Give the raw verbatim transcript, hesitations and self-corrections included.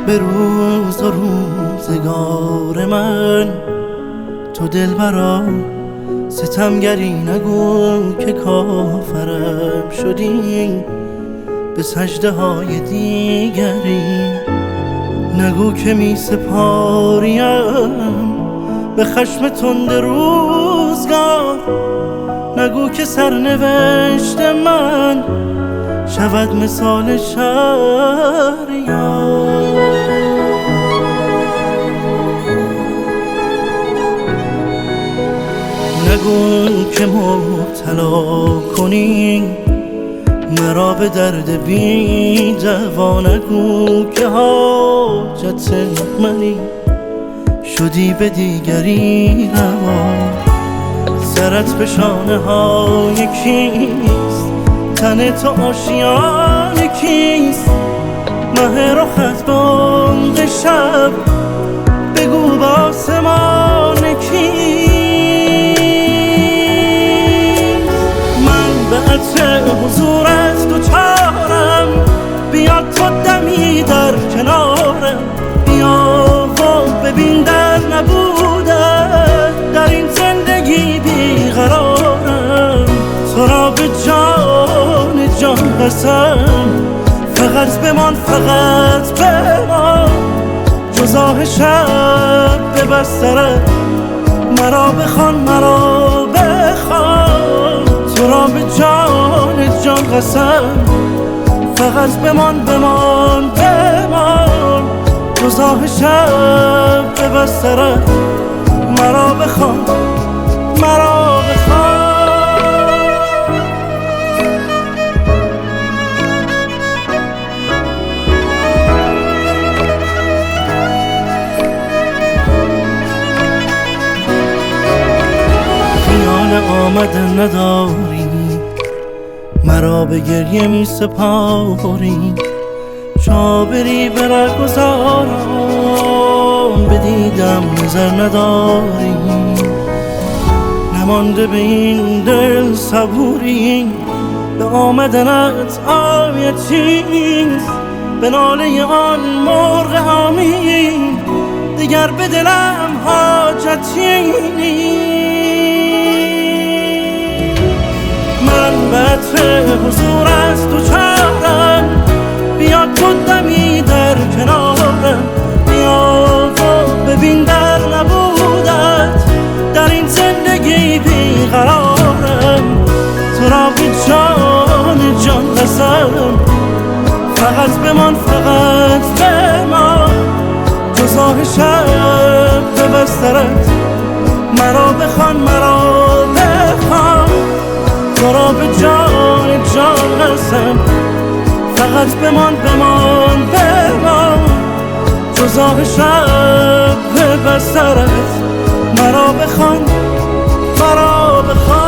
به روز و روزگار من. تو دلبرا ستمگری نگو که کافرم شدی، به سجده های دیگری نگو که می سپاریم به خشم تند روزگار. نگو که سرنوشت من شود مثال شهریار. نگو که مبتلا کنی مرا به درد بی دوا. نگو که حاجت منی شدی به دیگری روا. سرت به شانه های کیست؟ تن تو آشیان کیست؟ مه رخت بانگ شب بگو با آسمان کیست؟ من به عطر حضورت دوچارم، بیا تو دمی در کنارم. بیا و ببین در نبودن در این زندگی بیقرارم. تو را به جان جان قسم فقط بمان، فقط بمان. جز آه شب به بسترت مرا بخوان، مرا بخوان. تو را به جان جان قسم فقط بمان، بمان، بمان. جز آه شب به بسترت مرا بخوان، مرا بخوان. آمدن نداری مرا به گریه می سپاری. چابری بر گذارم بدیدم نظر نداری. نمانده به این دل صبوری به آمدنت آیتی نیست. به ناله آن مرغ حامی دیگر به دلم حاجتی نیست. من به عطر حضورت دوچارم، بیا تو دمی در کنارم. بیا و ببین در نبودت در این زندگی بیقرارم. تو را به جان جان قسم فقط بمان، فقط بمان. جز آه شب به بسترت مرا بخوان، مرا بخوان. تو را به جان جان قسم فقط بمان، بمان، بمان. جز آه شب به بسترت مرا بخوان، مرا بخوان.